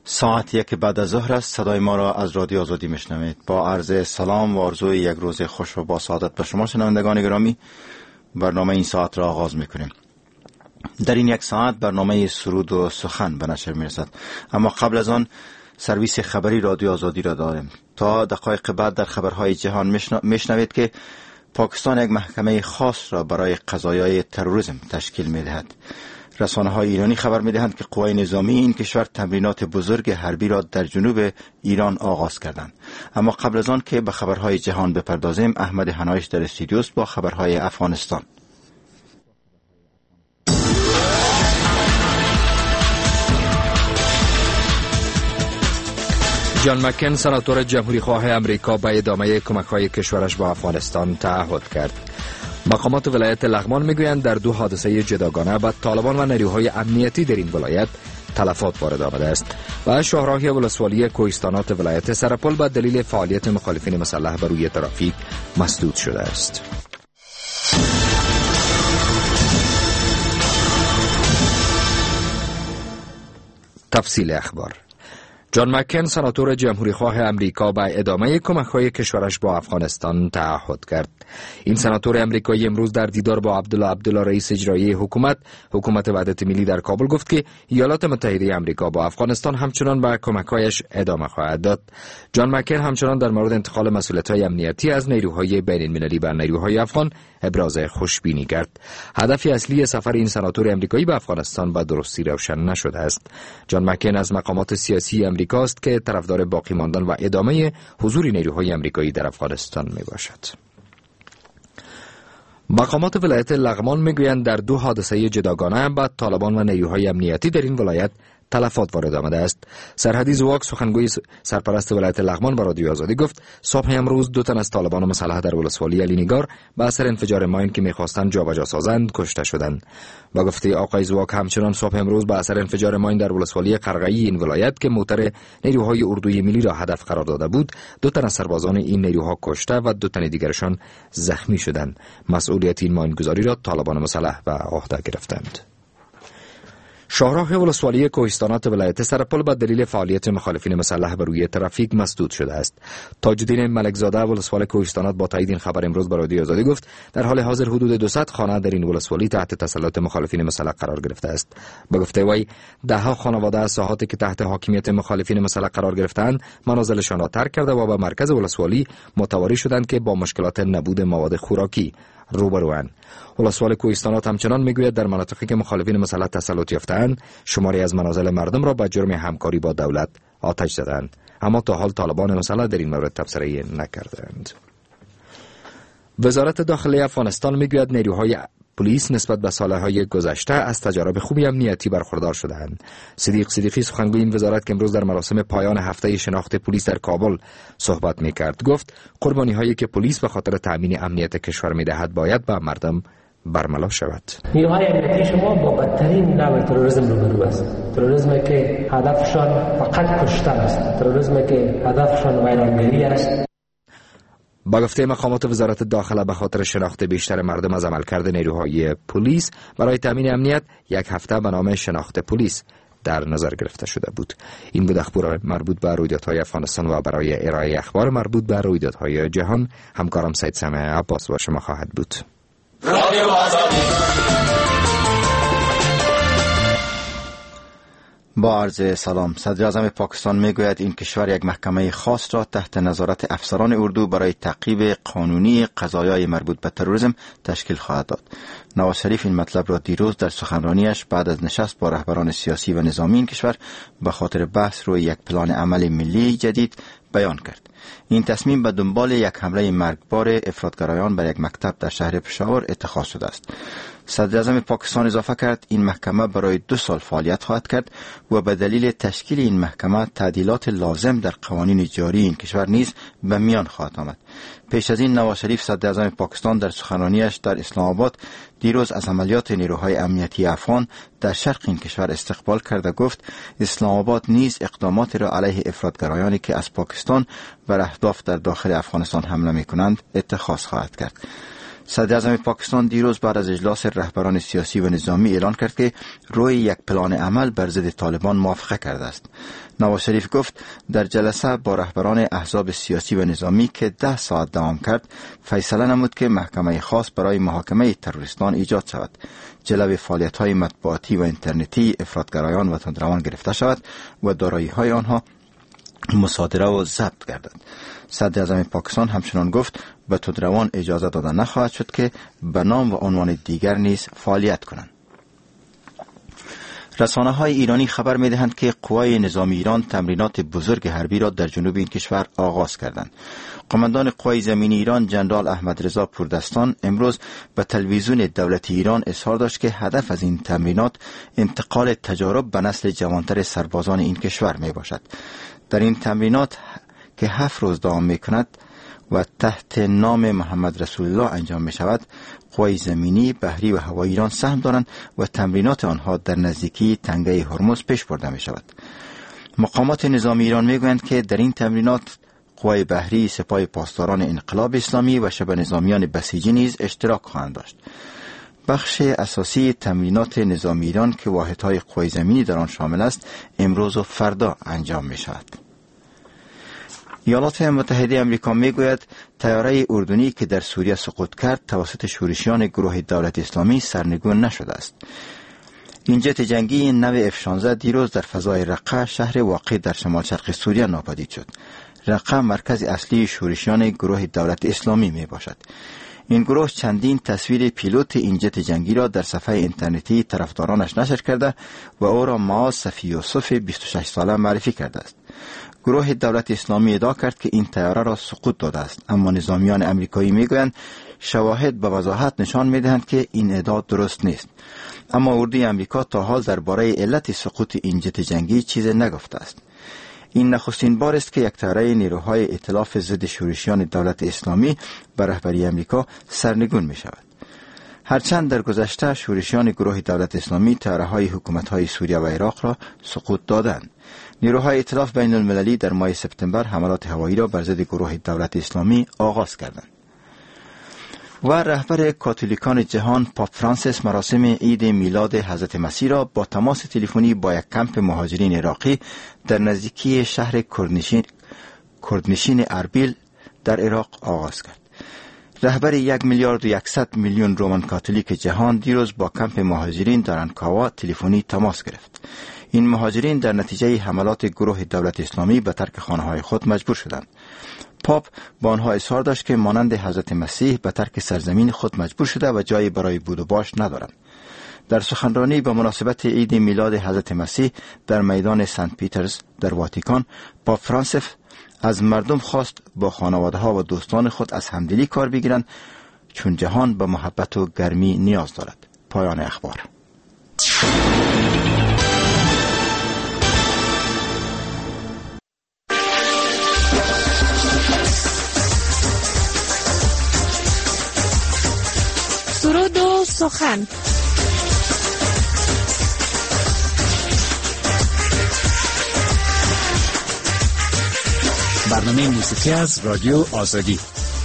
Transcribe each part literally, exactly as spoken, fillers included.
ساعت یک بعد از ظهر است. صدای ما را از رادیو آزادی میشنوید. با عرض سلام و آرزوی یک روز خوش و با سعادت به شما شنوندگان گرامی، برنامه این ساعت را آغاز میکنیم. در این یک ساعت برنامه سرود و سخن به نشر میرسد، اما قبل از آن سرویس خبری رادیو آزادی را داریم. تا دقایق بعد در خبرهای جهان میشنوید که پاکستان یک محکمه خاص را برای قضایای تروریسم تشکیل میدهد. رسانه‌های ایرانی خبر می‌دهند که قوای نظامی این کشور تمرینات بزرگ حربی را در جنوب ایران آغاز کردند. اما قبل از آن که به خبرهای جهان بپردازیم، احمد حنایش در استودیو است با خبرهای افغانستان. جان مکین، سناتور جمهوری خواه امریکا، به ادامه کمک‌های کشورش با افغانستان تعهد کرد. مقامات ولایت لغمان میگویند در دو حادثه جداگانه به طالبان و نیروهای امنیتی در این ولایت تلفات وارد آمده است و شاهراه ولسوالی کوهستانات ولایت سرپل به دلیل فعالیت مخالفین مسلح بر روی ترافیک مسدود شده است. تفصیل اخبار. جان مکین، سناتور جمهوری خواه امریکا، به ادامه کمک‌های کشورش با افغانستان تعهد کرد. این سناتور امریکایی امروز در دیدار با عبدالله عبدالله رئیس اجرایی حکومت حکومت وحدت ملی در کابل گفت که ایالات متحده امریکا با افغانستان همچنان به کمک‌هایش ادامه خواهد داد. جان مکین همچنان در مورد انتقال مسئولیت‌های امنیتی از نیروهای بین‌المللی بر نیروهای افغان ابراز خوشبینی کرد. هدف اصلی سفر این سناتور امریکایی به افغانستان به درستی روشن نشده است. جان مکین از مقامات سیاسی امریکاست که طرفدار باقی ماندن و ادامه حضور نیروهای امریکایی در افغانستان میباشد. مقامات ولایت لغمان میگویند در دو حادثه جداگانه به طالبان و نیروهای امنیتی در این ولایت تلفات وارد آمده است. سرحدی زواک، سخنگوی سرپرست ولایت لغمان، به رادیو آزادی گفت صبح امروز دو تن از طالبان مسلح در ولسوالی علی نگار به اثر انفجار ماین که می‌خواستند جابجا سازند کشته شدند. با گفته آقای زواک همچنان صبح امروز به اثر انفجار ماین در ولسوالی قرغئی این ولایت که موتر نیروهای اردوی ملی را هدف قرار داده بود، دو تن از سربازان این نیروها کشته و دو تن دیگرشان زخمی شدند. مسئولیت این ماینگذاری را طالبان مسلح به عهده گرفتند. شاهراه ولسوالی کوهستانات ولایت سرپل به دلیل فعالیت مخالفین مسلح بر روی ترافیک مسدود شده است. تاج‌الدین ملکزاده، ولسوال کوهستانات، با تایید این خبر امروز به رادیو آزادی گفت در حال حاضر حدود دویست خانه در این ولسوالی تحت تسلط مخالفین مسلح قرار گرفته است. به گفته وی ده‌ها خانواده از ساحاتی که تحت حاکمیت مخالفین مسلح قرار گرفتند منازلشان را ترک کرده و به مرکز ولسوالی متواری شدند که با مشکلات نبود مواد خوراکی روبروان. ولسوال کوهستانات همچنان میگوید در مناطقی که مخالفین مسلح تسلط یافتند شماری از منازل مردم را به جرم همکاری با دولت آتش زدند، اما تا حال طالبان مسلح در این مورد تبصره نکردند. وزارت داخلی افغانستان میگوید نیروهای پلیس نسبت به سالهای گذشته از تجارب خوبی امنیتی برخوردار شدند. صدیق صدیقی، سخنگوی این وزارت که امروز در مراسم پایان هفته شناخت پلیس در کابل صحبت میکرد، گفت قربانی هایی که پلیس به خاطر تامین امنیت کشور میدهد باید به مردم برملا شود. نیروهای امنیتی شما با بدترین نوع تروریسم روبرو است. تروریسمی که هدفشان فقط کشتن است، تروریسمی که هدفشان ویرانگری است. با گفته مقامات وزارت داخله به خاطر شناخت بیشتر مردم از عملکرد نیروهای پلیس برای تامین امنیت یک هفته به نام شناخت پلیس در نظر گرفته شده بود. این بود اخبار مربوط به رویدادهای افغانستان و برای ارائه اخبار مربوط به رویدادهای جهان همکارم سید سامع عباس با شما خواهد بود. رادیو آزادی. با عرض سلام. صدر اعظم پاکستان میگوید این کشور یک محکمه خاص را تحت نظارت افسران اردو برای تعقیب قانونی قضایای مربوط به تروریسم تشکیل خواهد داد. نواز شریف این مطلب را دیروز در سخنرانیش بعد از نشست با رهبران سیاسی و نظامی این کشور به خاطر بحث روی یک پلان عمل ملی جدید بیان کرد. این تصمیم به دنبال یک حمله مرگبار افراطگرایان بر یک مکتب در شهر پشاور اتخاذ شده است. صدر اعظم پاکستان اضافه کرد این محکمه برای دو سال فعالیت خواهد کرد و به دلیل تشکیل این محکمه تعدیلات لازم در قوانین جاری این کشور نیز به میان خواهد آمد. پیش از این نواز شریف صدر اعظم پاکستان در سخنرانیش در اسلام آباد دیروز از عملیات نیروهای امنیتی افغان در شرق این کشور استقبال کرده گفت اسلام آباد نیز اقدامات را علیه افراطگرایانی که از پاکستان بر اهداف در داخل افغانستان حمله می‌کنند اتخاذ خواهد کرد. صدر اعظم پاکستان دیروز بعد از اجلاس رهبران سیاسی و نظامی اعلان کرد که روی یک پلان عمل بر ضد طالبان موافقه کرده است. نواز شریف گفت در جلسه با رهبران احزاب سیاسی و نظامی که ده ساعت دوام کرد، فیصله نمود که محکمه خاص برای محاکمه تروریستان ایجاد شود، جلب فعالیت‌های مطبوعاتی و اینترنتی افراطگرایان و تندروان گرفته شود و دارایی‌های آنها مصادره و ضبط گردد. صدر اعظم پاکستان همچنان گفت به تندروان اجازه داده نخواهد شد که به نام و عنوان دیگر نیز فعالیت کنند. رسانه‌های ایرانی خبر می‌دهند که قوای نظامی ایران تمرینات بزرگ حربی را در جنوب این کشور آغاز کردند. قماندان قوای زمینی ایران جنرال احمد رضا پوردستان امروز به تلویزیون دولتی ایران اظهار داشت که هدف از این تمرینات انتقال تجارب به نسل جوانتر سربازان این کشور می باشد. در این تمرینات که هفت روز دوام می کند و تحت نام محمد رسول الله انجام می شود، قوای زمینی، بحری و هوایی ایران سهم دارند و تمرینات آنها در نزدیکی تنگه هرمز پیش برده می شود. مقامات نظامی ایران می گویند که در این تمرینات قوای بحری، سپاه پاسداران انقلاب اسلامی و شبه نظامیان بسیجی نیز اشتراک خواهند داشت. بخش اساسی تمرینات نظامی ایران که واحدهای قوای زمینی در آن شامل است، امروز و فردا انجام می شود. ایالات متحده آمریکا میگوید طیاره اردنی که در سوریه سقوط کرد توسط شورشیان گروه دولت اسلامی سرنگون نشده است. این جت جنگی نو اف شانزده دیروز در فضای رقه، شهر واقع در شمال شرق سوریه ناپدید شد. رقه مرکز اصلی شورشیان گروه دولت اسلامی می باشد. این گروه چندین تصویر پیلوت این جت جنگی را در صفحه اینترنتی طرفدارانش نشر کرده و او را معاذ صفی یوسف بیست و شش ساله معرفی کرده است. گروه دولت اسلامی ادعا کرد که این طیاره را سقوط داده است، اما نظامیان امریکایی میگویند شواهد به وضاحت نشان میدهند که این ادعا درست نیست. اما اردوی امریکا تا حال درباره علت سقوط این جت جنگی چیزی نگفته است. این نخستین بار است که یک طیاره نیروهای ائتلاف ضد شورشیان دولت اسلامی به رهبری امریکا سرنگون می شود. هرچند در گذشته شورشیان گروه دولت اسلامی طیاره‌های حکومت‌های سوریه و عراق را سقوط دادند. نیروهای ائتلاف بین المللی در ماه سپتامبر حملات هوایی را بر ضد گروه دولت اسلامی آغاز کردند. و رهبر کاتولیکان جهان پاپ فرانسیس مراسم عید میلاد حضرت مسیح را با تماس تلفنی با یک کمپ مهاجرین عراقی در نزدیکی شهر کردنشین کردنشین اربیل در عراق آغاز کرد. رهبر یک میلیارد و یکصد میلیون رومن کاتولیک جهان دیروز با کمپ مهاجرین در انکاوا تلفنی تماس گرفت. این مهاجرین در نتیجه حملات گروه دولت اسلامی به ترک خانه‌های خود مجبور شدند. پاپ با آنها اصرار داشت که مانند حضرت مسیح به ترک سرزمین خود مجبور شده و جایی برای بود و باش ندارند. در سخنرانی به مناسبت عید میلاد حضرت مسیح در میدان سنت پیترز در واتیکان، پاپ فرانسیس از مردم خواست با خانواده ها و دوستان خود از همدلی کار بگیرند، چون جهان به محبت و گرمی نیاز دارد. پایان اخبار. سرود و سخن. برنامه موسیقی از رادیو آزادی.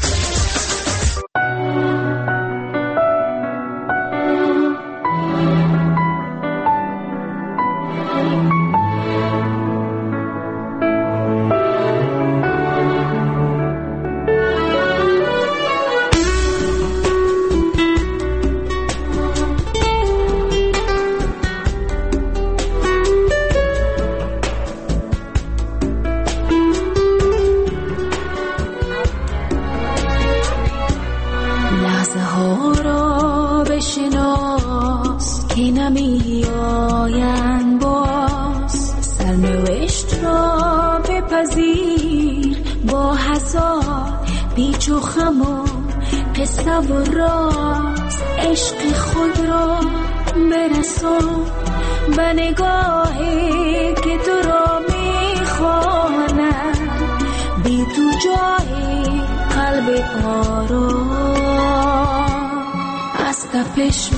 پیچ و خم و قصه و راز عشق خود را برسان به نگاهی که تو را میخواند، بی تو جای قلب آرام از تپش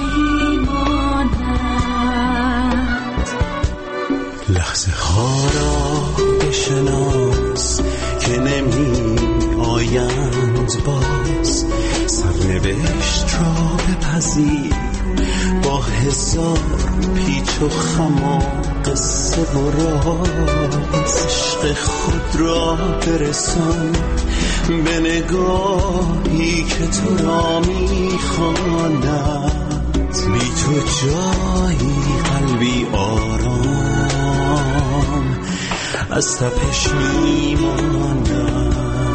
میماند. لحظه ها را بشناس که نمی آیند بود باز سرنوشت را بپذیر با هزار پیچ و خم و قصه و راز عشق خود را برسان به نگاهی که تو را میخواند بی تو جایی قلبی آرام از تپش میماند.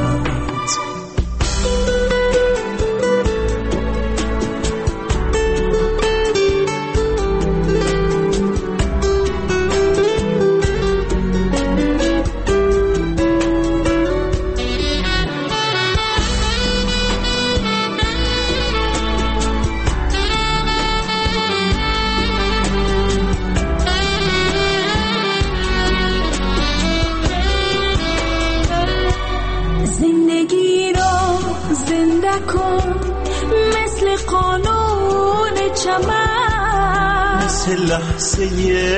لحظه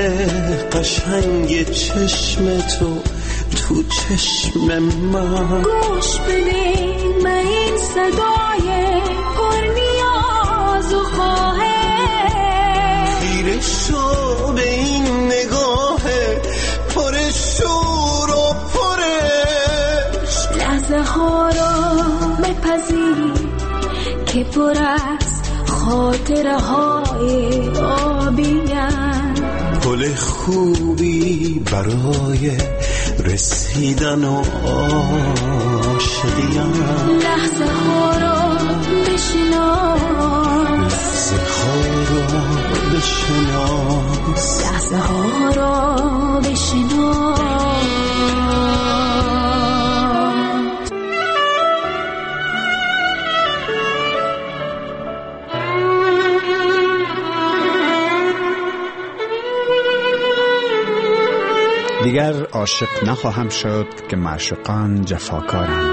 قشنگ چشم تو تو چشم من گوش بده من این صدای پر نیاز و خواهش خیره شو به این نگاه پر شور و پرش لحظه ها را بپذیر که پر از خاطره های آبیان پل خوبی برای رسیدن و عاشقیان لحظه ها را بشناس لحظه ها را بشناس لحظه ها را بشناس. دیگر عاشق نخواهم شد که معشوقان جفاکارند.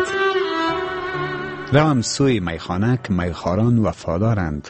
روم سوی میخانه که میخواران وفادارند.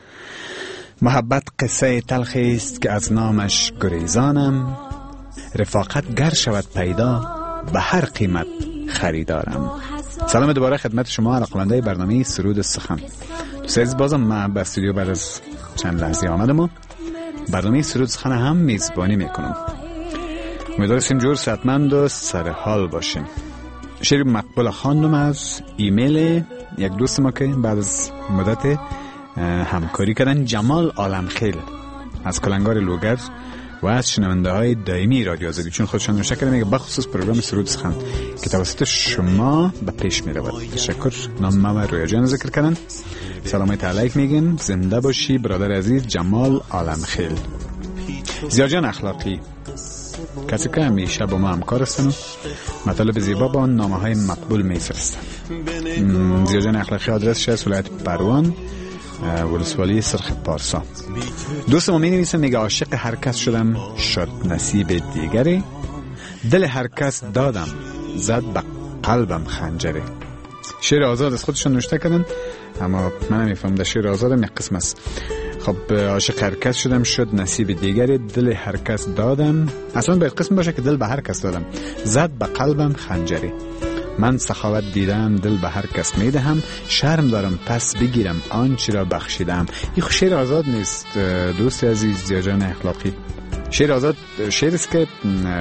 محبت قصه تلخی است که از نامش گریزانم. رفاقت گر شود پیدا به هر قیمت خریدارم. سلام دوباره خدمت شما علاقه‌مندای برنامه سرود سخن. دوستان بازم من به استودیو بعد از چند لحظه آمدم و برنامه سرود سخن هم میزبانی میکنم. امیدوارم جور صحتمند و سر حال باشیم. شعر مقبول خواندم از ایمیل یک دوست ما که بعد از مدت همکاری کردن، جمال عالمخیل از کلنگار لوگر و از شنونده های دائمی رادیو آزادی، چون خودشان نوشته کردن میگه بخصوص پروگرام سرود سخن که توسط شما به پیش می رود. تشکر. نام ما رویا جان ذکر کردن. سلامت علیک میگیم. زنده باشی برادر عزیز جمال عالمخیل. زیاجان اخلاقی کسی که همیشه با ما همکار هستن و مطالب زیبا با نامه های مقبول می فرستن. زیاجان اخلاقی آدرس هست ولایت پروان، ولسوالی سرخ پارسا. دوست ما می نویسه میگه عاشق هر کس شدم شد نصیب دیگری، دل هر کس دادم زد به قلبم خنجری. شعر آزاد از خودشون نوشته کردن اما من نمیفهم در شعر آزادم یک قسم است. خب عاشق هر کس شدم شد نصیب دیگری، دل هر کس دادم، اصلا باید قسم باشه که دل به هر کس دادم زد به قلبم خنجری. من سخاوت دیدم دل به هر کس میدهم، شرم دارم پس بگیرم آنچه را بخشیدم. این شعر آزاد نیست دوست عزیز زیاجان اخلاقی. شعر آزاد شعر است که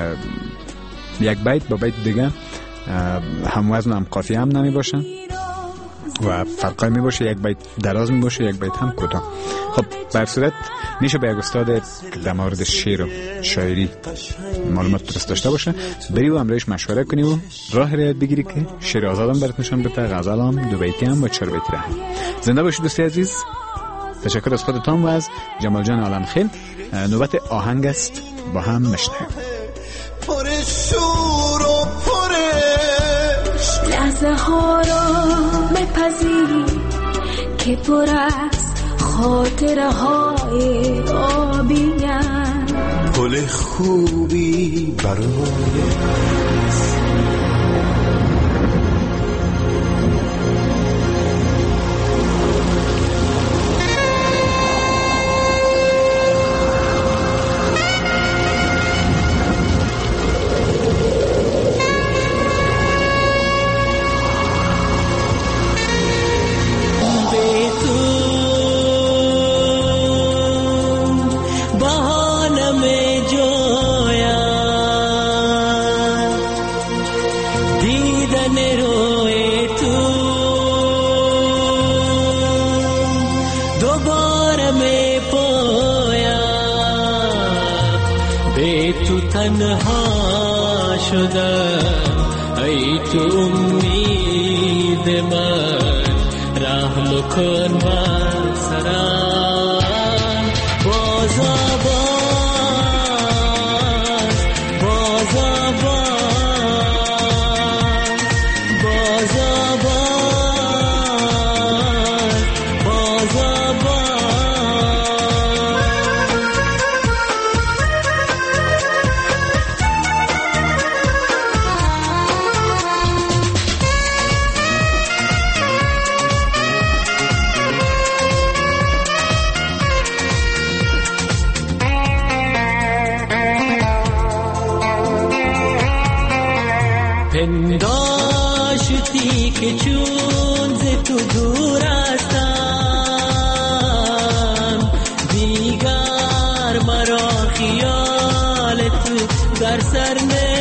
یک بیت با بیت دیگه هم وزن هم قافیه هم نمی باشن و فرقای می باشه، یک بیت دراز می باشه یک بیت هم کوتاه. خب بر صورت میشه به یک استاد در مورد شعر و شاعری معلومات درست داشته باشه بری و امروز مشوره کنی و راه رایت بگیری که شعر آزادم برات نشون بده، غزل هم دو بیتی هم و چهار بیتی هم. زنده باشید دوستی عزیز. تشکر از خودتان و از جمال جان عالمخیل. نوبت آهنگ است با هم مشنویم. پر شور و پرش لحظه ها را بپذیر که پر از خاطره های آبیان پل خوبی برای تنها شدم، ای تو امید من، رحم کن بر سرم. باز آواز باز آواز باز آواز باز پنداشتی که چون ز تو دور هستم، دیگر مرا خیال تو در سر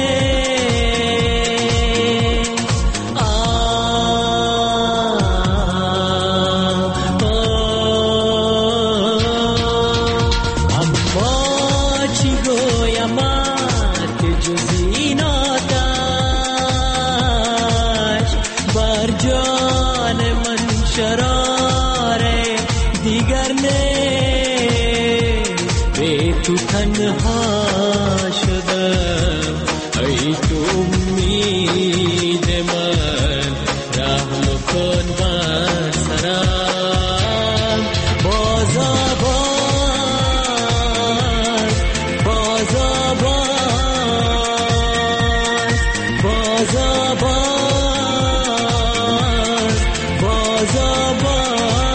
تو تنها شدم، ای تو امید من، رحم کن بر سرم. باز آواز باز آواز باز آواز باز آواز.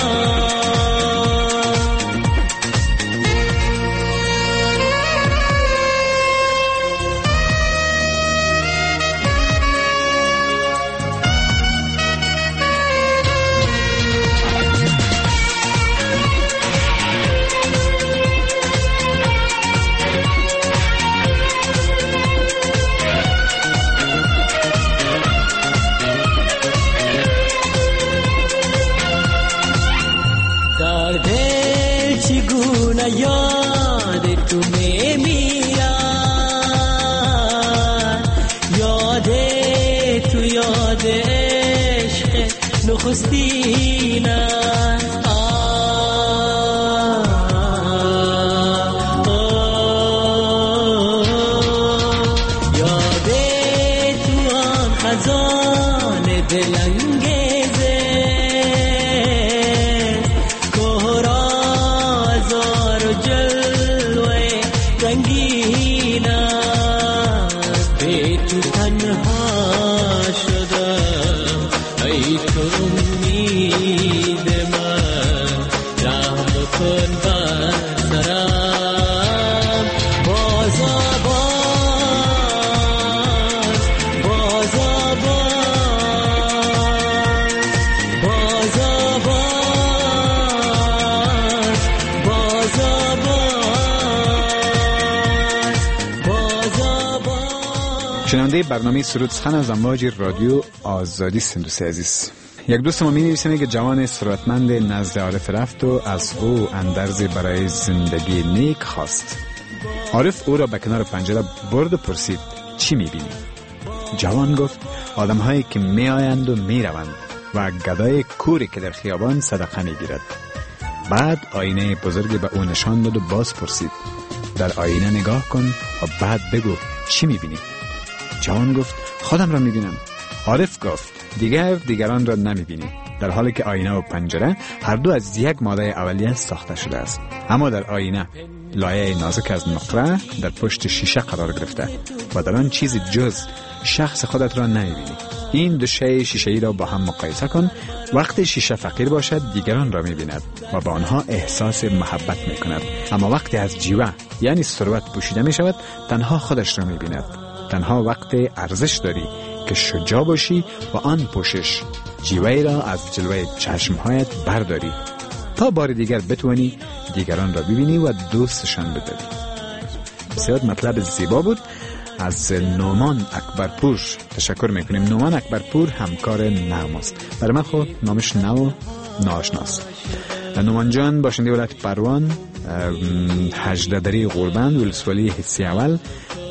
چگونه یاد تو میمیرد، یاد تو یاد عشق نخستین است. یاد تو آن خزان دلانگیزه تو تنها شدم، ای تو امید من، رحم کن بر سرم. باز آواز باز آواز باز آواز باز آواز. شنونده برنامه سرود سخن از امواج رادیو آزادی سندوسی عزیز، یک دوست ما می نویسه که جوان ثروتمند نزد عارف رفت و از او اندرزی برای زندگی نیک خواست. عارف او را به کنار پنجره برد و پرسید چی می بینی؟ جوان گفت آدم هایی که می آیند و می روند و گدای کوری که در خیابان صدقه می گیرد. بعد آینه بزرگی به او نشان داد و باز پرسید در آینه نگاه کن و بعد بگو چی می بینی؟ جوان گفت خودم را می بینم. عارف گفت دیگر دیگران را نمی بینی، در حالی که آینه و پنجره هر دو از یک ماده اولیه ساخته شده است. اما در آینه لایه نازک از نقره در پشت شیشه قرار گرفته و در آن چیزی جز شخص خودت را نمی بینی. این دو شی شیشه‌ای را با هم مقایسه کن. وقتی شیشه فقیر باشد دیگران را می بیند و با آنها احساس محبت می کند، اما وقتی از جیوه یعنی ثروت پوشیده می شود تنها خودش را می بیند. تنها وقتی ارزش داری که شجاع باشی و آن پوشش جیوه را از جلوه چشمهایت برداری تا بار دیگر بتوانی دیگران را ببینی و دوستشان بداری. بسیار مطلب زیبا بود. از نومان اکبرپور تشکر میکنیم. نومان اکبرپور همکار نغمه است. برای من خود نامش نو ناشناست. نومان جان باشنده ولایت پروان، هجده دری غربند، ولسوالی حسی اول،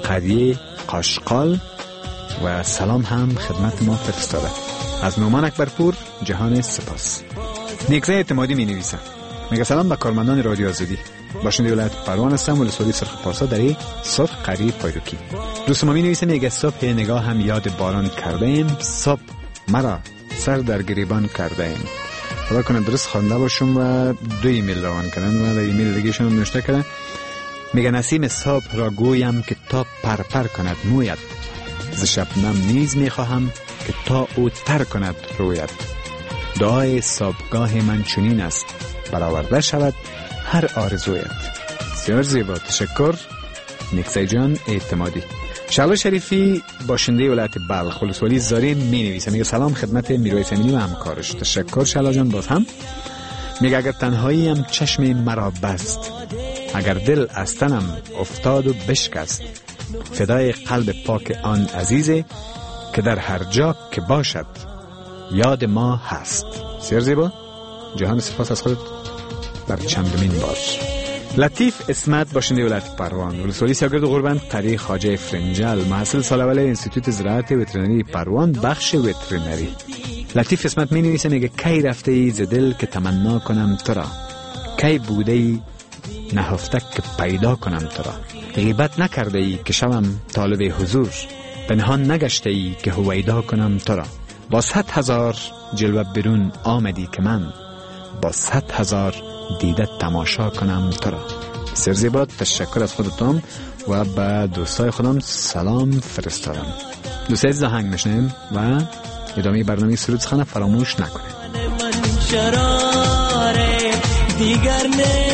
قریه قاشقال و سلام هم خدمت ما فرستاده. از نومان اکبرپور جهان سپاس. نیکزه اعتمادی می نویسه، میگه سلام به کارمندان رادیو آزادی. باشنده ولایت پروان هستم، ولسوالی سرخ پارسا در این صبح قریه پایروکی. دوست ما می نویسه، میگه صبح نگاه هم یاد باران کرده ایم، صبح مرا سر در گریبان کرده ایم. خدا کنه درست خوانده باشم و دو ایمیل روان کردن و در ایمیل دیگهشون هم نوشته کردن. میگه نسیم صبح را گویم که تا پرپر کند مویت، ز شبنم نیز میخواهم که تا او تر کند رویت. دعای صبحگاه من چنین است، برآورده شود هر آرزویت. بسیار زیبا، تشکر. نیکزه جان اعتمادی. شعلا شریفی باشنده ولایت بلخ، ولسوالی زارین می نویسه، میگه سلام خدمت میرویس امینی و همکارش. تشکر شعلا جان. باز هم میگه اگر تنهایی هم چشم مرا بست، اگر دل از تنم افتاد و بشکست، فدای قلب پاک آن عزیزه که در هر جا که باشد یاد ما هست. بسیار زیبا. جهان سپاس از خودت. بر چندمین باش. لطیف اسمت باشنده ولایت پروان، ولسوالی سیاگرد غربند، قریه خواجه فرنجل، محصل سال اول انستیتوت زراعت وترنری پروان، بخش وترنری. لطیف اسمت می نویسه، میگه کی رفته ای ز دل که تمنا کنم تو را، کی بوده ای نهفته که پیدا کنم تو را. غیبت نکرده ای که شوم طالب حضور، پنهان نگشته ای که هویدا کنم تو را. با صد هزار جلوه برون آمدی که من، با صد هزار دیده تماشا کنم تو را. بسیار زیبا. تشکر از خودتان و به دوستای خودم سلام فرستادم. دوستای زهنگ میشنیم و ادامه برنامه سرود سخن فراموش نکنید. من شراره دیگر نه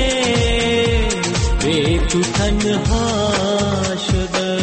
به تو تنها شده.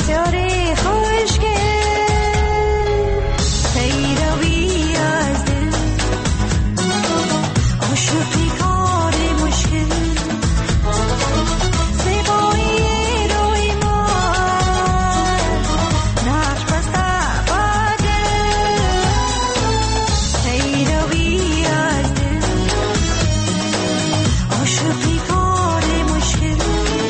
بسیاری خوشگل پیروی از دل عاشقی کار مشکل زیبایی روی ما نقش بسته با دل پیروی از دل عاشقی کار مشکل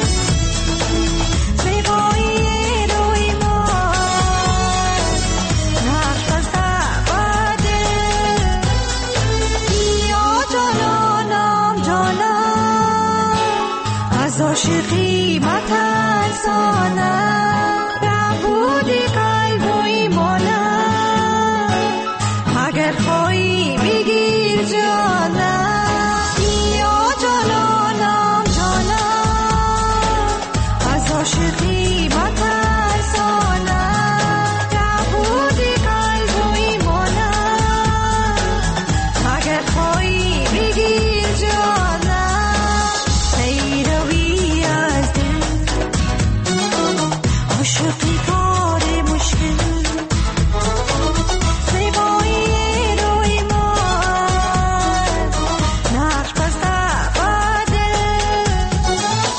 عاشقی مترسانه ربودی قلب و ایمانه اگر خواهی بگیر جانه یا جانانم جانه از عاشقی مترسانه ربودی قلب و ایمانه اگر خواهی بگیر جانه عاشقی کار مشکل زیبایی روی ما نقش بسته با دل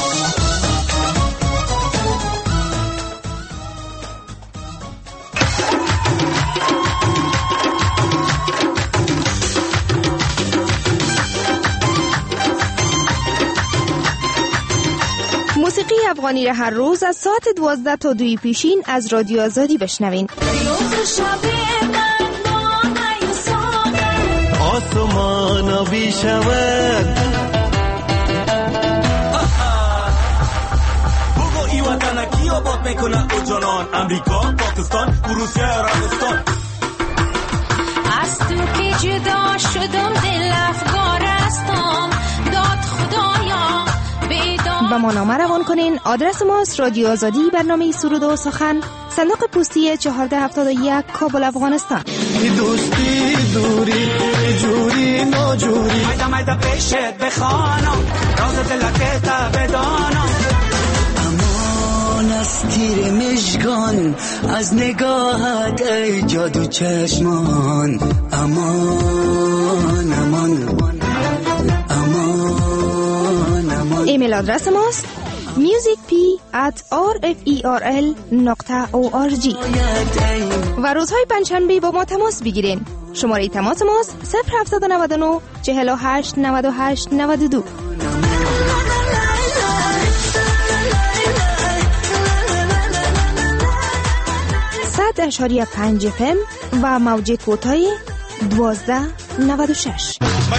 موسیقی افغانی را هر روز از ساعت دوازده تا دوی پیشین از رادیو آزادی بشنوین. آسمان آبی شود بگو ای وطن کی آباد میکنه او جانان امریکا پاکستان روسیه عربستان از تو که جدا شدم دل افگارستم داد خدایا و ما نامه روان کنین. آدرس ماست رادیو آزادی، برنامه سرود و سخن، صندوق پستی چهارده هفتاد و یک، کابل، افغانستان. دوستی دوری جوری ناجوری مایده مایده پیشت بخوانم راز دلت تا بدانم امان از تیر مژگان از نگاهت ای جادو چشمان امان امان امان امان. ایمیل آدرس ماست musicp at rferl dot org و روزهای پنجشنبه با ما تماس بگیرین. شماره تماس ماست صفر هفت نه نه چهل و هشت نود و هشت نود و دو. صد اشاری پنج فم و موج کوتاه دوازده نود و شش.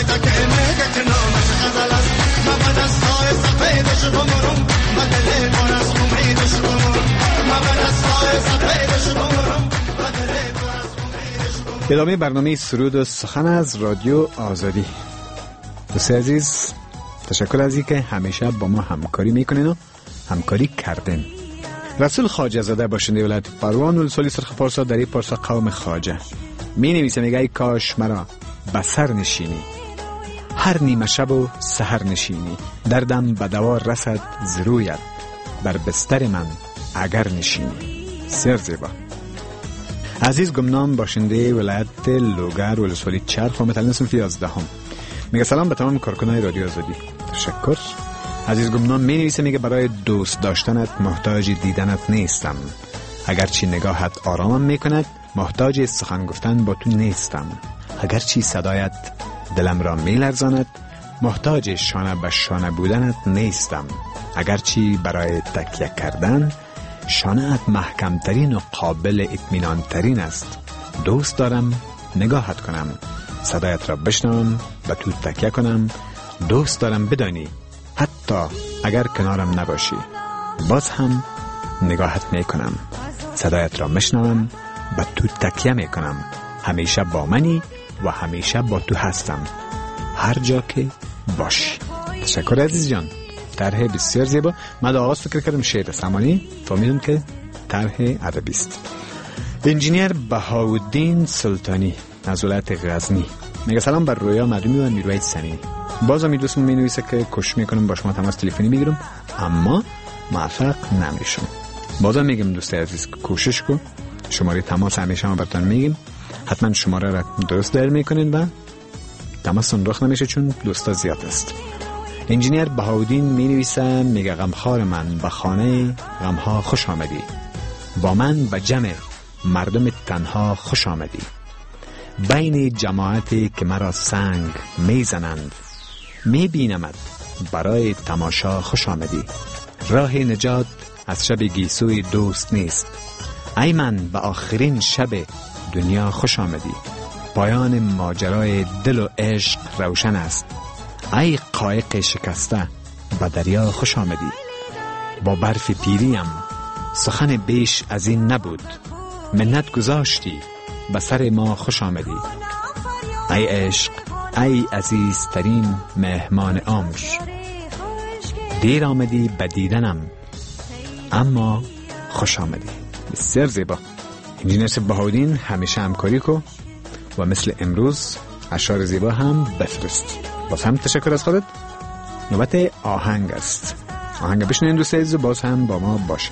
ادامه برنامه سرود و سخن از رادیو آزادی. دوستان عزیز، تشکر از اینکه همیشه با ما همکاری میکنین و همکاری کردین. رسول خواجه زاده باشنده ولایت پروان ولسوالی سرخ پارسا در این پارسا قوم خواجه می نویسه، میگه ای کاش مرا بسر نشینی هر نیمه شب و سحر نشینی دردم به دوا رسد زرویت بر بستر من اگر نشینی. سر زیبا. عزیز گمنام باشنده ولایت لوگر ولسوالی چرخ و متعلم صنف یازدهم میگه سلام به تمام کارکنان رادیو آزادی. تشکر. عزیز گمنام می نویسه، میگه برای دوست داشتنت محتاج دیدنت نیستم، اگرچه نگاهت آرامم میکند محتاج سخن گفتن با تو نیستم، اگرچه صدایت دلم را میلرزاند محتاج شانه به شانه بودنت نیستم، اگرچه برای تکیه کردن شانه‌ات محکمترین و قابل اطمینان ترین است. دوست دارم نگاهت کنم، صدایت را بشنوم، به تو تکیه کنم. دوست دارم بدانی حتی اگر کنارم نباشی باز هم نگاهت میکنم، صدایت را میشنوم، به تو تکیه میکنم. همیشه با منی و همیشه با تو هستم هر جا که باشی. تشکر عزیز جان. طرح بسیار زیبا. من آغاز فکر کردم شعر سمانی، فهمیدم که طرح ادبی است. انجینیر بهاءالدین سلطانی از ولایت غزنی میگه سلام بر رویا مردمی و نیروی سنی. بازم این دوستم می نویسه که کوشش میکنم با شما تماس تلفنی بگیرم اما موفق نمیشم. بازم میگم دوستای عزیز که کوشش کن، شماره تماس همیشه ما براتون میگیم، حتما شماره را درست دایر میکنین و تماستون رخ نمیشه چون دوستا زیاد است. انجینیر بهاودین می نویسه، میگه غمخوار من به خانه غمها خوش آمدی، با من به جمع مردم تنها خوش آمدی، بین جماعتی که مرا سنگ میزنند می بینمت برای تماشا خوش آمدی، راه نجات از شب گیسوی دوست نیست، ای من به آخرین شب دنیا خوش آمدی، پایان ماجرای دل و عشق روشن است، ای قایق شکسته به دریا خوش آمدی، با برف پیریم سخن بیش از این نبود، منت گذاشتی به سر ما خوش آمدی، ای عشق ای عزیزترین مهمان عمر، دیر آمدی به دیدنم اما خوش آمدی. بسیار زیبا. انجینیر بهاودین همیشه همکاری کو و مثل امروز اشعار زیبا هم بفرست. باز هم تشکر از خودت. نوبت آهنگ است. آهنگ بشنوین دوست عزیز، باز هم با ما باشه.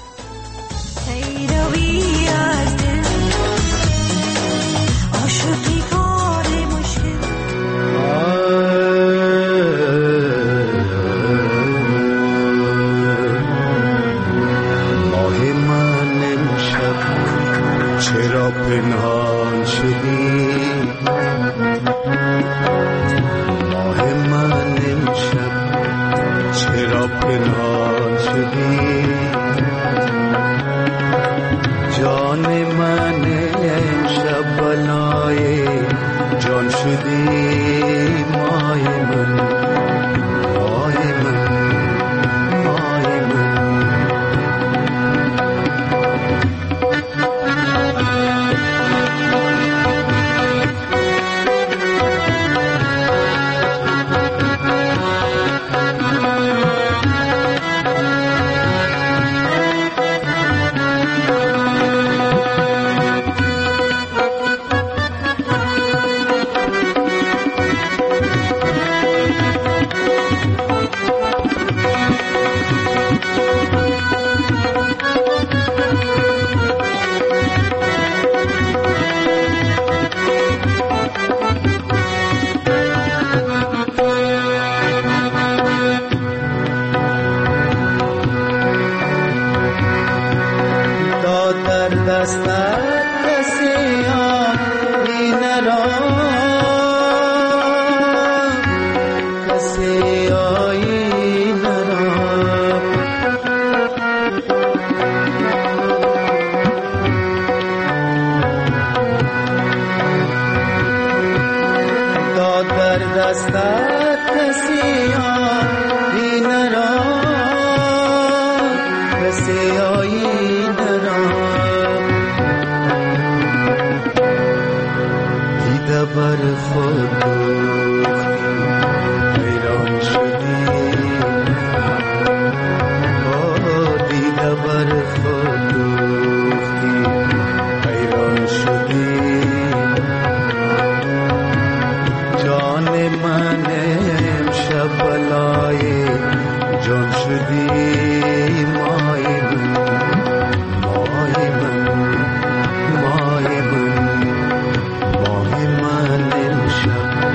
چرا پنهان شدی ماه من امشب، چرا پنهان شدی جان من امشب، بلای جان شدی ماه من، ماه من، ماه من. شب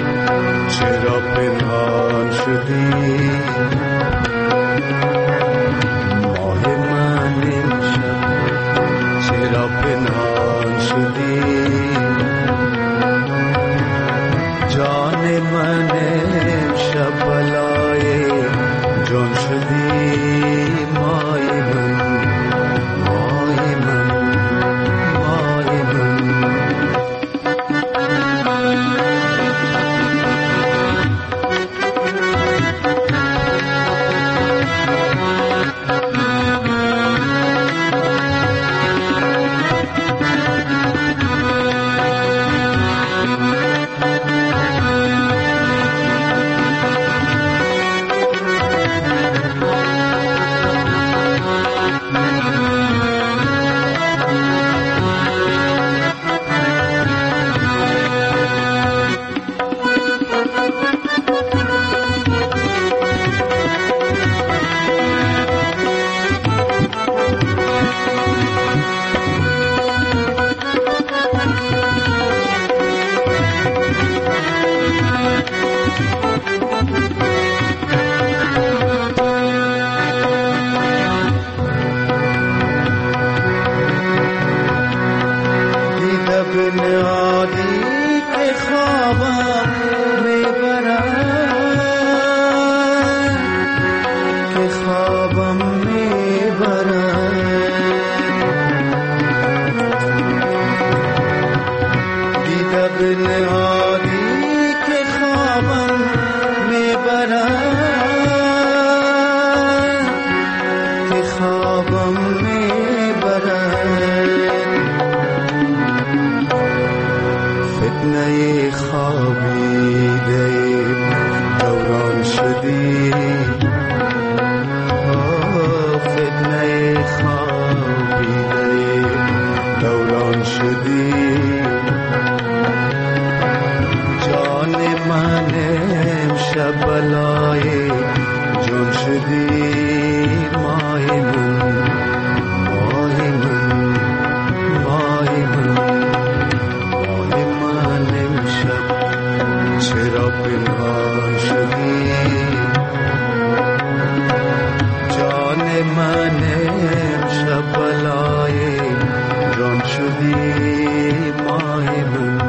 بنیادی که خوابم میبرد که خوابم میبرد دیده بنیادی که خوابم میبرد که خوابم فتنه خوابیده دوران شدی فتنه خوابیده دوران شدی جان من امشب بلای جان شدی ماه من ماه من ماه من چرا پنهان شدی جان من امشب بلای جان شدی ماه من.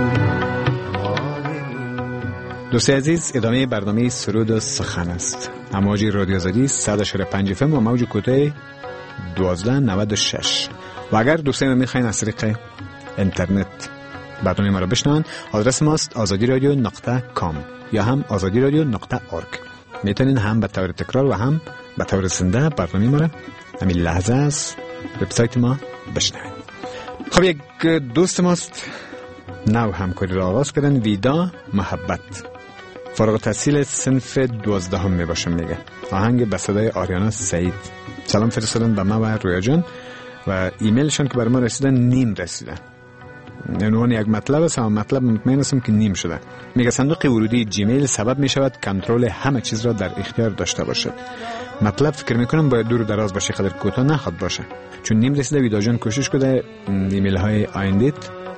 دوست عزیز، ادامه برنامه سرود و سخن است. امواج رادیو آزادی صد و چهل و پنج اف ام و موج کوتاه دوازده نود و شش. و اگر دوستان میخواین از طریق اینترنت برنامه ما را بشنوند، آدرس ماست آزادی رادیو نقطه کام یا هم آزادی رادیو نقطه اورگ. میتونین هم به طور تکرار و هم به طور زنده برنامه ما را همین لحظه از وبسایت ما بشنوید. خب یک دوست ماست نو همکاری را آغاز کردن، ویدا محبت، فارغ التحصیل صنف دوازدهم می باشم. میگه آهنگ به صدای آریانا سعید. سلام فرستادن به ما و رویا جان و ایمیلشون که برای ما رسیدن نیم رسیدن. عنوان یک مطلب است اما مطلب مطمئن هستم که نیم شده. میگه صندوق ورودی جیمیل سبب می شود کنترل همه چیز را در اختیار داشته باشد. مطلب فکر میکنم باید دور دراز باشه، خاطر کوتاه نخواد باشه. چون نیم رسیده، ویدا جان کوشش کرده ایمیل های آیندهت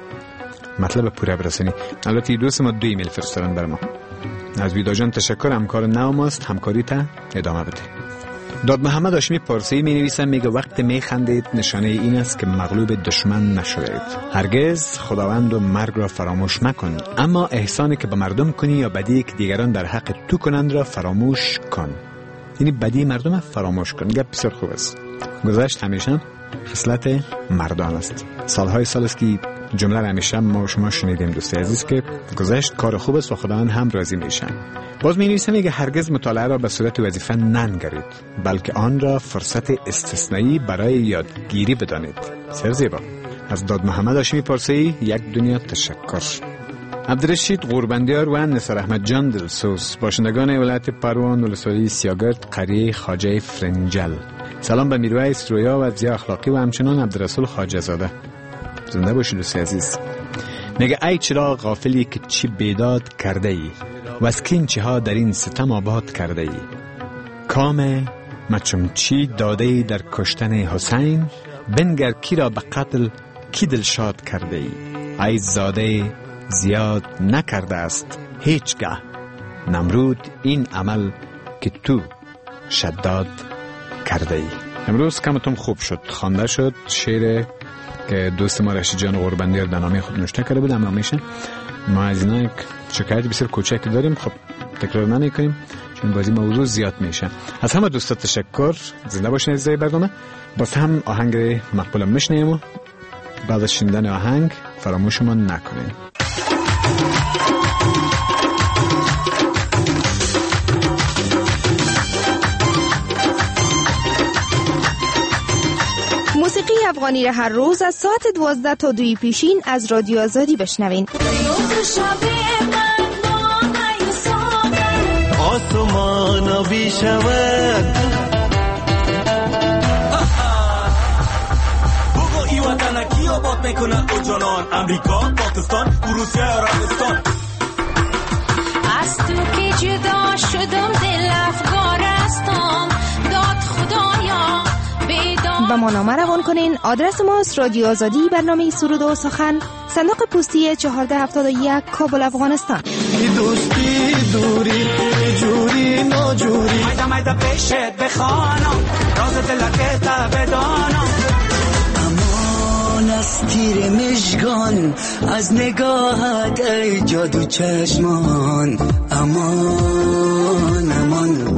مطلب پوره برسونی. البته دوست ما دو ایمیل فرستادن بر ما. از ویدا جان تشکر، همکار نو ماست، همکاری تا ادامه بده. داد محمد هاشمی پارسی می نویسم، میگه وقت می خندید نشانه این است که مغلوب دشمن نشدید. هرگز خداوند و مرگ را فراموش مکن، اما احسانی که به مردم کنی یا بدی که دیگران در حق تو کنند را فراموش کن. یعنی بدی مردم فراموش کن. گپ بسیار خوب است. گذشت همیشه خصلت مردان است. سالهای سال است که جمله را همیشه ما و شما شنیدیم دوست عزیز که گذشت کار خوب است و خداوند هم راضی میشه. باز می نویسم میگه هرگز مطالعه را به صورت وظیفه ننگرید، بلکه آن را فرصت استثنایی برای یادگیری بدانید. سر زیبا. از داد محمد هاشمی پارسی یک دنیا تشکر. عبدالرشید قوربندیار و نثار احمد جان دلسوز، باشندگان ولایت پروان ولسوالی سیاگرد قریه خواجه فرنجل. سلام به میرویس رویا و ضیا اخلاقی و همچنان عبدالرسول خواجه زاده. زنده باشید دوست عزیز. میگه ای چرا غافلی که چی بیداد کرده ای و از کینچه ها در این ستم آباد کرده ای. کام مچمچی داده ای در کشتن حسین، بنگر کی را به قتل کی دلشاد کرده ای. ای زاده زیاد نکرده است هیچگاه نمرود این عمل که تو شداد کرده ای. امروز کمتون خوب شد، خوانده شد شعر که دوست ما رشید جان قوربندیار در نامه خود نوشته کرده بود. اما میشه ما از اینا یک شکایت بسیار کوچکی داریم، خب تکرار نمی‌کنیم چون بازی موضوع زیاد میشه. از همه دوستا تشکر. زنده باشین عزیزای برنامه. باز هم آهنگ مقبولم میشنیم و بعد از شنیدن آهنگ فراموش ما نکنین. موسیقی افغانی را هر روز از ساعت دوازده تا دوی پیشین از رادیو آزادی بشنوین. آسمان بی شود بگو ای وطن کی آباد میکنه او جانان، امریکا، پاکستان، روسیه، عربستان. از تو که جدا شدم دل افگارستم، داد خدایا با ما نامه روان کنین. آدرس ماست رادیو آزادی، برنامه سرود و سخن، صندوق پستی چهارده هفتاد و یک، کابل، افغانستان. دوستی دوری جوری ناجوری مایده مایده پیشت بخوانم، راز دلت تا بدانم. امان از تیر مژگان، از نگاهت ای جادو چشمان. امان امان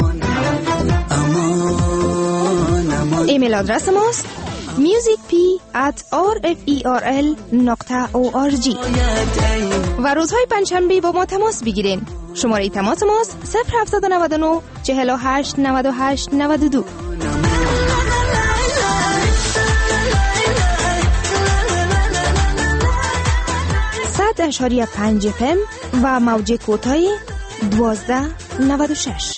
امان امان. ایمیل آدرس ماست musicp at rferl نقطه org و روزهای پنجشنبه با ما تماس بگیرین. شماره تماس ماست صفر هفت نه نه چهل و هشت نود و هشت نود و دو. صد اشاری پنج فم و موج کوتاه دوازده نود و شش.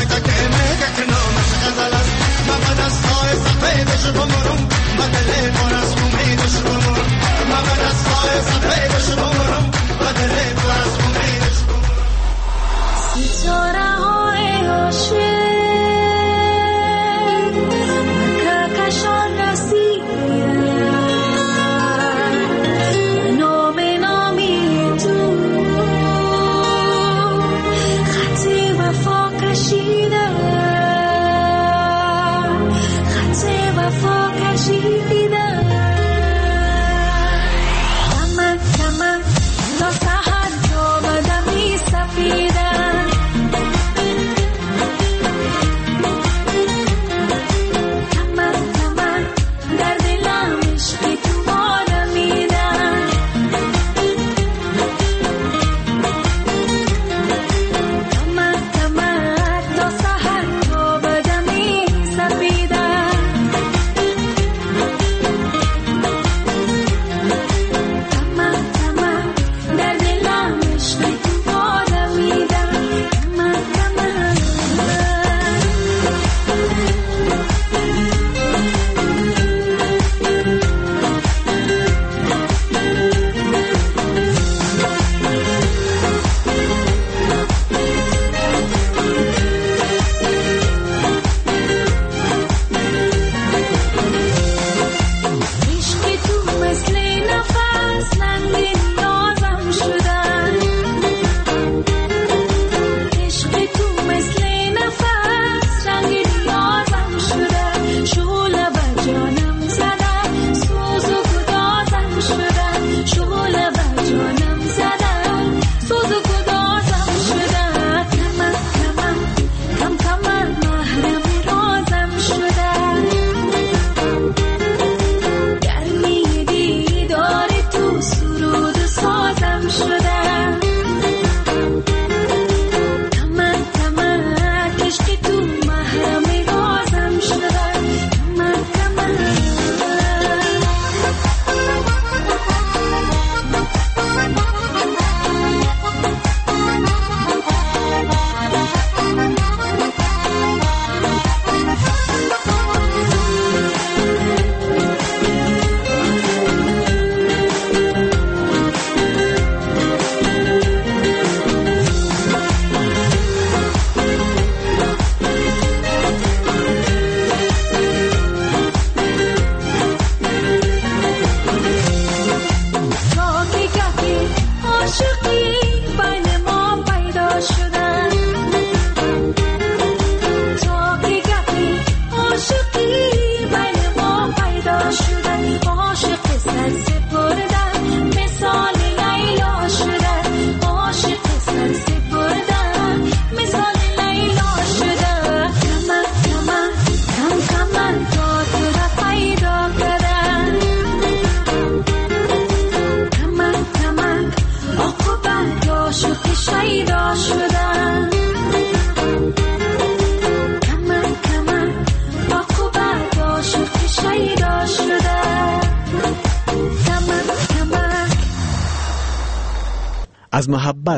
از محبت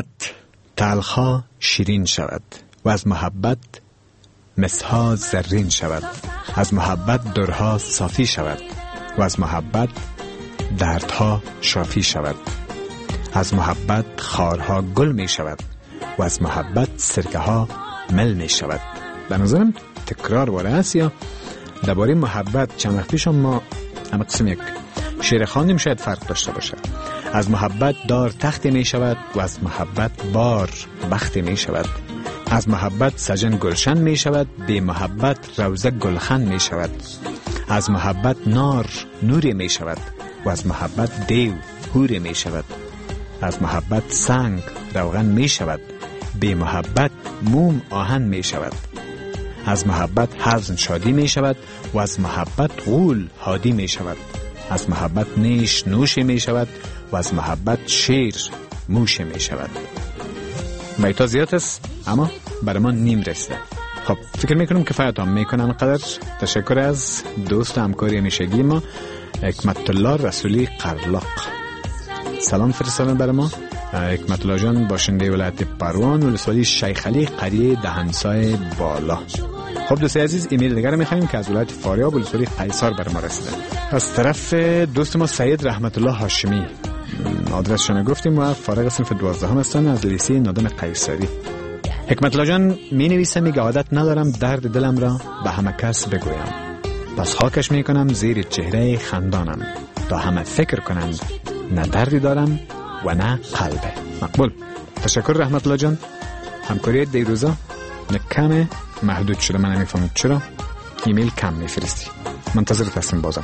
تلخا شیرین شود و از محبت مسها زرین شود. از محبت درها صافی شود و از محبت دردها شافی شود. از محبت خارها گل می شود و از محبت سرکه ها مل می شود. به نظرم تکرار واره است یا درباره محبت چند وقت پیش ما هم قسم یک شعر خواندیم، شاید فرق داشته باشه. از محبت دار تخت می شود و از محبت بار بخت می شود. از محبت سجن گلشن می شود، بی محبت روزه گلخن می شود. از محبت نار نوری می شود و از محبت دیو حور می شود. از محبت سنگ روغن می شود. بی محبت موم آهن می شود. از محبت حزن شادی می شود و از محبت غول هادی می شود. از محبت نیش نوش می شود و از محبت شیر موش می شود. بیتا زیاد است اما برای ما نیم رسیده. خب فکر میکنم که فایتان میکنم قدر. تشکر از دوست و همکاری همیشگی ما حکمت الله رسولی قرلاق. سلام فرستادن برای ما. حکمت الله جان باشنده ولایت پروان ولسوالی شیخ علی قریه دهنسای بالا. خب دوست عزیز ایمیل دیگر میخوایم که از ولایت فاریاب ولسوالی قیصر برای ما رسیده. از طرف دوست ما سید رحمت الله هاشمی آدرسشون گفتیم و فارغ صنف دوازدهم هستن از لیسه نادم قیصری. حکمت الله جان می نویسه میگه عادت ندارم درد دلم را به همه کس بگویم، پس خاکش میکنم زیر چهره خندانم تا همه فکر کنند نه دردی دارم و نه قلبه. مقبول. تشکر رحمت الله جان. همکاری دیروزا کمه محدود شده. من نمیفهمم چرا ایمیل کم میفرستی. منتظر هستم بازم.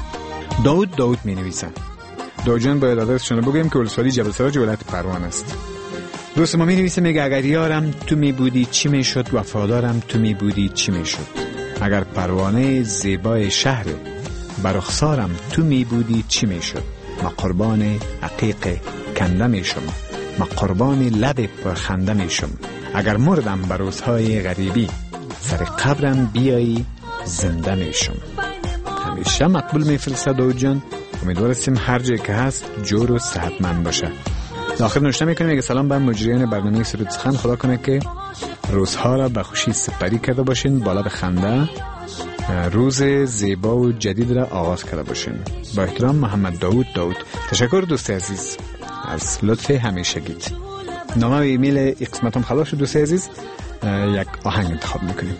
داود داود می نویسه. داود جان باید آدرسشون رو بگویم که ولسوالی جبل سراج ولایت پروان است. دوست ما می نویسه میگه اگر یارم تو می بودی چی می شد، وفادارم تو می بودی چی می شد. اگر پروانه زیبای شهر برخسارم تو می بودی چی می شد. ما قربان عقیق کنده می شم، ما قربان لب پرخنده می شم. اگر مردم بر روزهای غریبی سر قبرم بیایی زنده می شم. همیشه مقبول می فرسته داود جان. امیدوارستیم هر جای که هست جور و صحتمند باشه. آخر نوشته میکنیم اگه سلام به مجریان برنامه سرود سخن، خدا کنه که روزها را به خوشی سپری کرده باشین، بالا به خنده روز زیبا و جدید را آغاز کرده باشین. با احترام محمد داود داود. تشکر دوست عزیز از لطف همیشگیت. نامه و ایمیل قسمت هم خلاص شد. دوست عزیز یک آهنگ انتخاب میکنیم.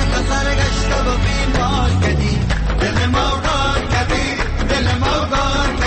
سرگشته و بیمار کردی دل ما گار کردی دل ما گار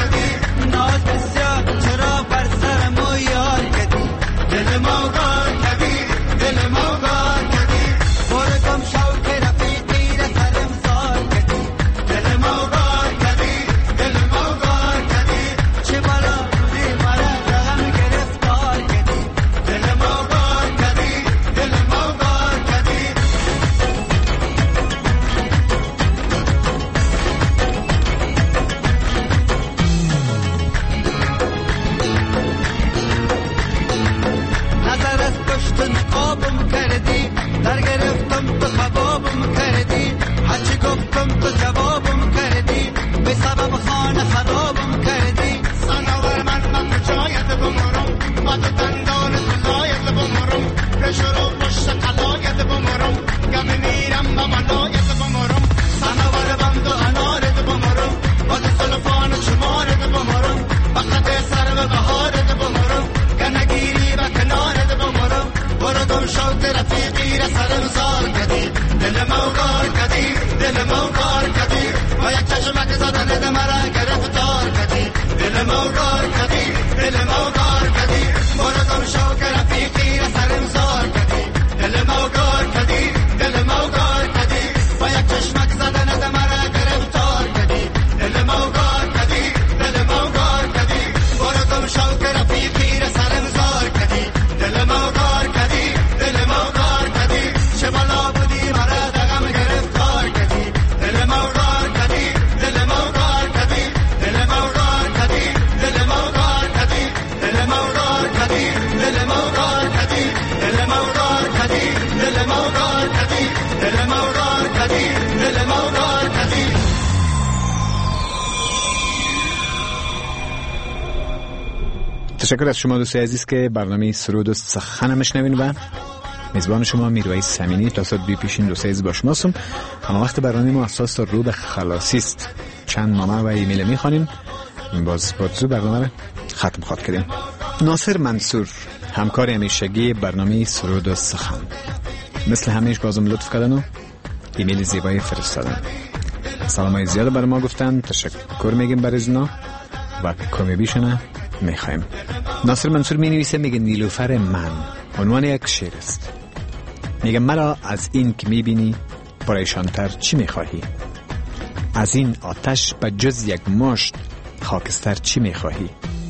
تشکر از شما دوستای عزیز که برنامه سرود و سخن میشنوین و میزبان شما میرویس سمینی تا ساعت بی پیشین دوستای عزیز با شما هستم. اما وقت برنامه ما اساس رو به خلاصی است. چند نامه و ایمیل میخوانیم باز بازو برنامه رو ختم خواهد کردیم. ناصر منصور همکار همیشگی برنامه سرود و سخن مثل همیش بازم لطف کردن و ایمیل زیبایی فرستادن. سلامای زیاد برای ما گفتن، تشکر میگیم برای اینا و کمی بیشنه میخوایم. ناصر منصور می نویسه، میگه نیلوفر من عنوان یک شعر است. میگه مرا از این که میبینی پریشانتر چی میخواهی؟ از این آتش به جز یک مشت خاکستر چی میخواهی؟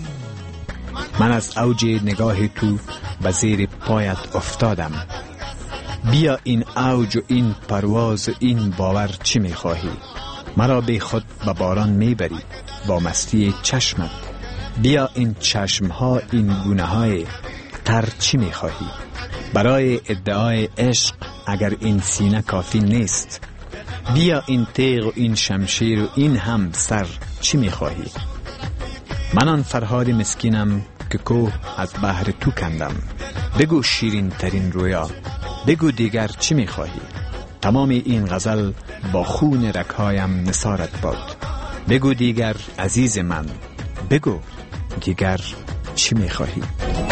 من از اوج نگاه تو به زیر پایت افتادم. بیا این اوج و این پرواز و این باور چی میخواهی؟ مرا بی خود به باران میبری با مستی چشمت. بیا این چشمها این گونه های تر چی میخواهی؟ برای ادعای عشق اگر این سینه کافی نیست، بیا این تیغ و این شمشیر و این هم سر چی میخواهی؟ من آن فرهاد مسکینم که کوه از بحر تو کندم. بگو شیرین ترین رویا، بگو دیگر چی میخواهی؟ تمام این غزل با خون رگهایم نثارت باد. بگو دیگر عزیز من، بگو دیگر چی میخواهی؟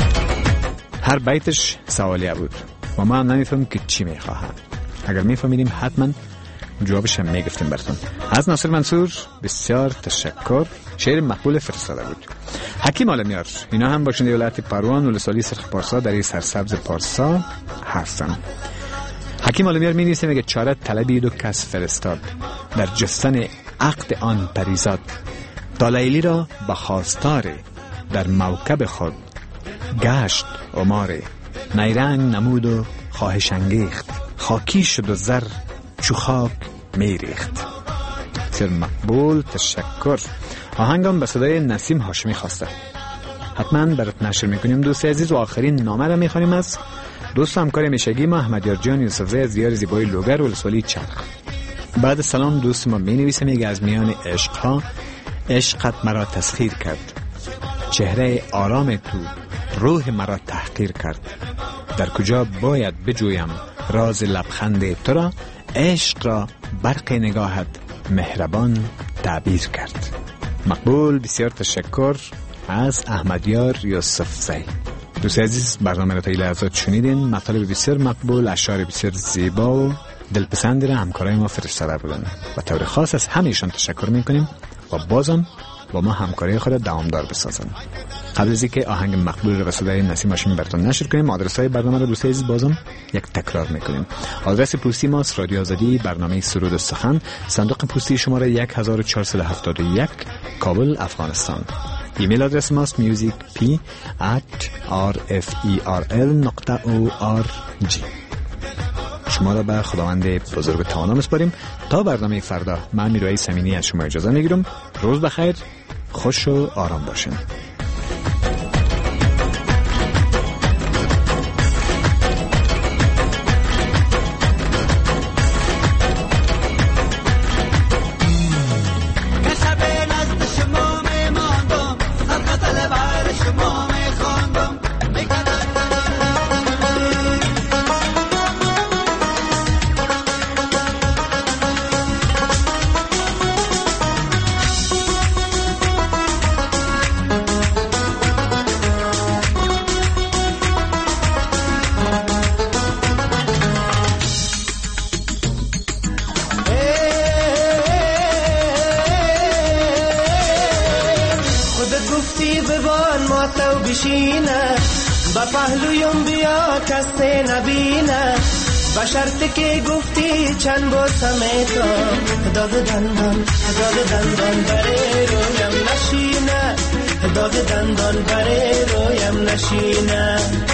هر بیتش سوالیه بود و ما هم نمیفهم که چی میخواهد. اگر میفهمیدیم حتما جوابش هم میگفتیم براتون. از ناصر منصور بسیار تشکر. شعر مقبول فرستاده بود. حکیم عالمیار اینا هم باشنده ولایت پروان و لسالی سرخ پارسا در این سرسبز پارسا هستن. حکیم عالمیار می نویسه، میگه چاره طلبی دو کس فرستاد در جستن عقد آن پریزاد. تا لیلی را به خواستار در موکب خود گشت عماره. نیرنگ نمود و خواهش انگیخت، خاکی شد و زر چو خاک میریخت. سر مقبول، تشکر. آهنگم به صدای نسیم هاشمی خواسته، حتما برات نشر میکنیم دوست عزیز. و آخرین نامه را میخوانیم از دوست همکار همیشگی ما احمدیار جان یوسفزی از دیار زیبای لوگر و ولسوالی چرخ. بعد سلام دوست ما می نویسه، میگه از میان عشق ها عشقت مرا تسخیر کرد. چهره آرام تو روح مرا تحقیر کرد. در کجا باید بجویم راز لبخند تو را؟ عشق را برق نگاهت مهربان تعبیر کرد. مقبول، بسیار تشکر از احمدیار یوسفزی. دوست عزیز برنامه را تا این لحظات شنیدین. مطالب بسیار مقبول، اشعار بسیار زیبا و دلپسندی را همکارای ما فرستاده بودن و طور خاص از همه‌شان تشکر میکنیم و بازم با ما همکاری خود دوامدار بسازن. قبل از اینکه آهنگ مقبول را صدای نسیم هاشمی براتون نشر کنیم، آدرس های برنامه را دوست عزیز بازم یک تکرار میکنیم. آدرس پستی ما رادیو آزادی، برنامه سرود و سخن، صندوق پستی شماره یک هزار و چهارصد و هفتاد و یک، کابل، افغانستان. ایمیل آدرس ماست musicp at rferl dot org. شما را به خداوند بزرگ توانا میسپاریم. تا برنامه فردا من میرویس سمینی از شما اجازه میگیرم. روز بخیر، خوش و آرام باشین. با پهلویم بیا کسی نبینه، با شرط که گفتی چند باسمه تو داغ دندان داغ دندان بره رویم نشینه، داغ دندان بره رویم نشینه.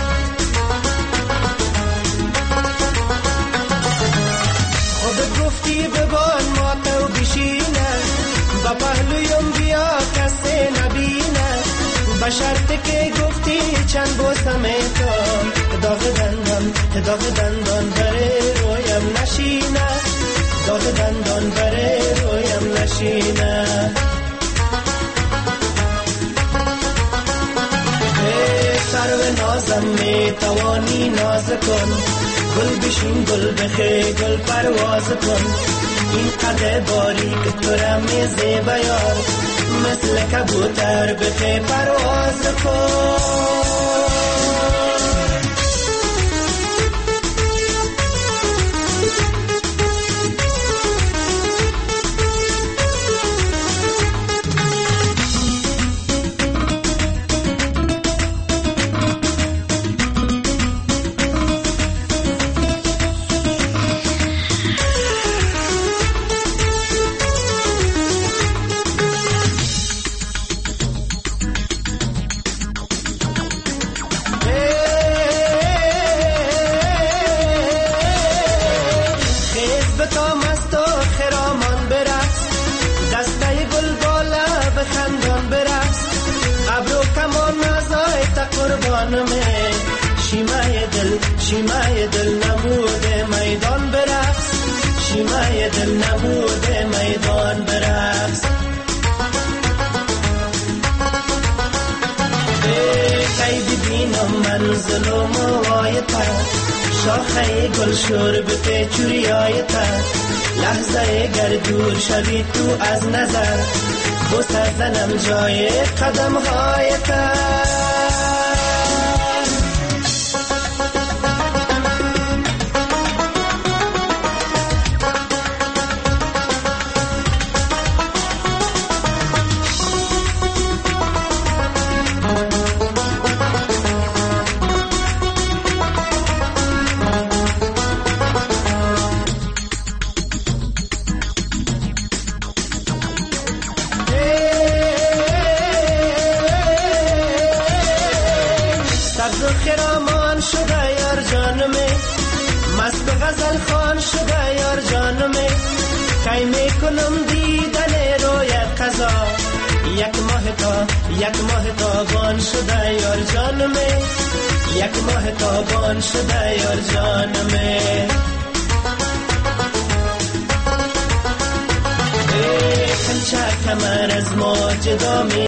خودت گفتی ببان ما تو بشینه، با پهلویم بیا کسی نبینه، با شرط که گفتی چند بوسمه تو داغ دندان داغ دندان بره رویم نشینه، داغ دندان بره رویم نشینه. نازم می توانی ناز کن، گل بشین گل بخی گل پرواز کن، این قد باریک تو را می زیبا یار، مثل کبوتر بخی پرواز کن. شیمای دل شیمای دل نبوده میدان برقص، شیمای دل نبوده میدان برقص. کی ببینم منزل و موایتا، شاخه گل شرب چوریایتا، لحظه گر دور شوی تو از نظر، بوس زنم جای قدم هایتا. خرامان شده یار جانمه، مست غزل خوان شده یار جانمه، کی میکنم دیدن رویت قضا، یک ماه تا یک ماه تابان شده یار جانمه، یک ماه تابان شده یار جانمه. ای کنچه کمر از ما جدا می